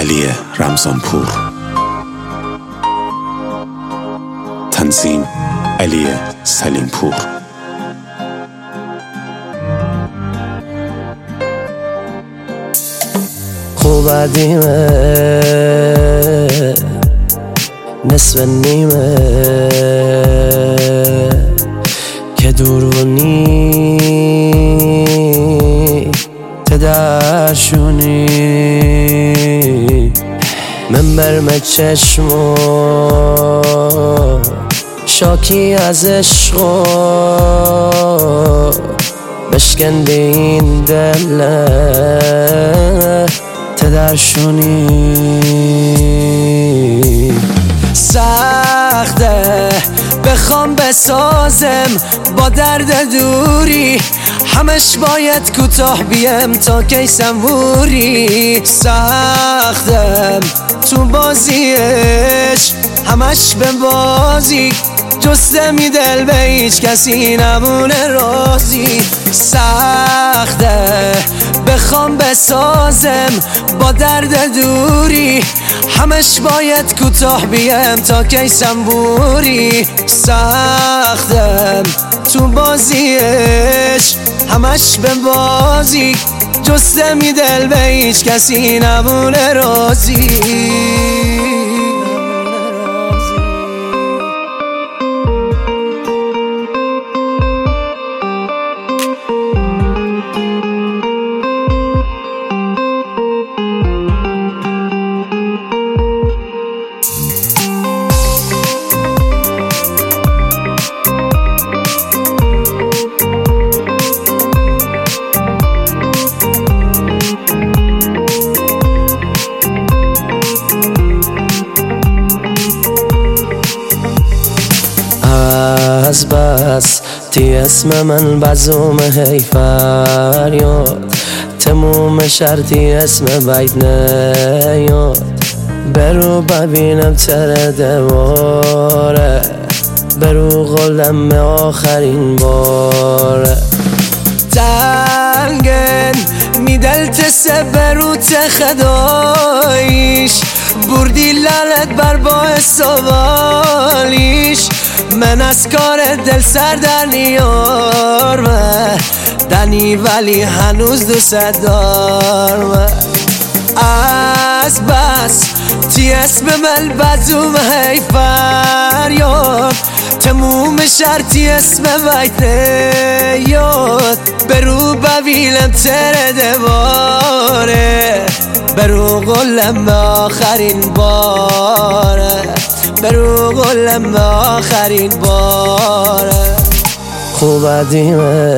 علی رمضانپور. تنظیم علی سلیمپور. خوب عدیمه نصف نیمه که دورونی تدرشونی من برم چشمو شاکی از عشقو بشکنده این دل تدرشونی سخته بخوام بسازم با درد دوری همش باید کوتاه بیم تا کی سموری سختم تو بازیش همش به بازی جستمی دل به هیچ کسی نمونه راضی سخته بخوام بسازم با درد دوری همش باید کوتاه بیم تا کی سنبوری سختم تو بازیش همش به بازی جستمی دل به هیچ کسی نمونه راضی از بس تی اسم من بزوم هی فریاد تموم شرطی اسم بیت نیاد برو ببینم تر دواره برو قلم آخرین باره تنگن میدل تسه برو تخدایش بردی لالت بر باعث سوالیش من از کار دل سر در نیارمه دنی ولی هنوز دوست دارمه از بس تی اسم من بزوم هی فریاد تموم شرطی اسم بیت نیاد برو ببینم تر دواره برو قلم آخرین باره برو قلم آخرین باره خوب عدیمه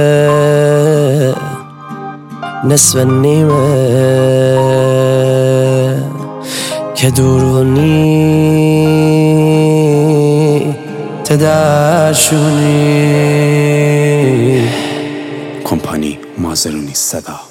نصف نیمه که دورونی تدرشونی کمپانی مازرونی صدا.